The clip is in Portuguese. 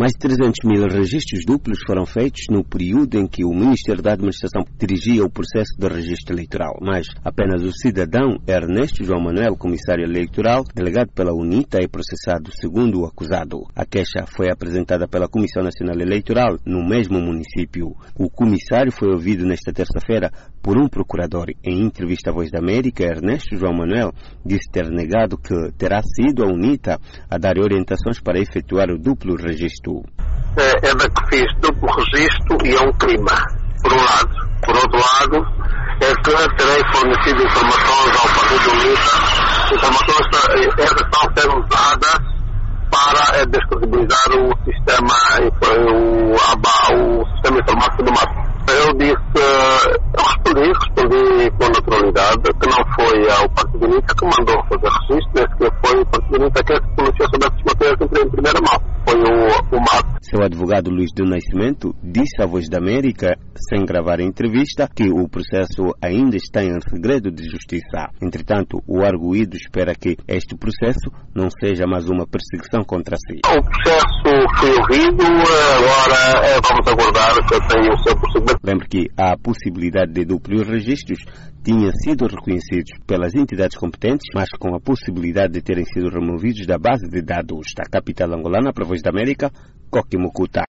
Mais de 300.000 registros duplos foram feitos no período em que o Ministério da Administração dirigia o processo de registro eleitoral, mas apenas o cidadão Ernesto João Manuel, comissário eleitoral, delegado pela UNITA, é processado segundo o acusado. A queixa foi apresentada pela Comissão Nacional Eleitoral no mesmo município. O comissário foi ouvido nesta terça-feira por um procurador. Em entrevista à Voz da América, Ernesto João Manuel disse ter negado que terá sido a UNITA a dar orientações para efetuar o duplo registro. É da que fiz duplo registro e é um crime, por um lado. Por outro lado, é que terei fornecido informações ao Partido UNITA, informações que estão a ser usadas para descredibilizar o sistema informático do MAP. Eu respondi com naturalidade que não foi ao Partido UNITA que mandou fazer registro, mas que foi o Partido UNITA que se pronunciou sobre essas matérias em primeira mão. Foi o MAP. Seu advogado Luís do Nascimento disse à Voz da América, sem gravar a entrevista, que o processo ainda está em segredo de justiça. Entretanto, o arguido espera que este processo não seja mais uma perseguição contra si. O processo foi ouvido, agora vamos aguardar que tenha o seu procedimento. Lembre que a possibilidade de duplos registros tinha sido reconhecidos pelas entidades competentes, mas com a possibilidade de terem sido removidos da base de dados da capital angolana para a Voz da América, Coque Mucuta.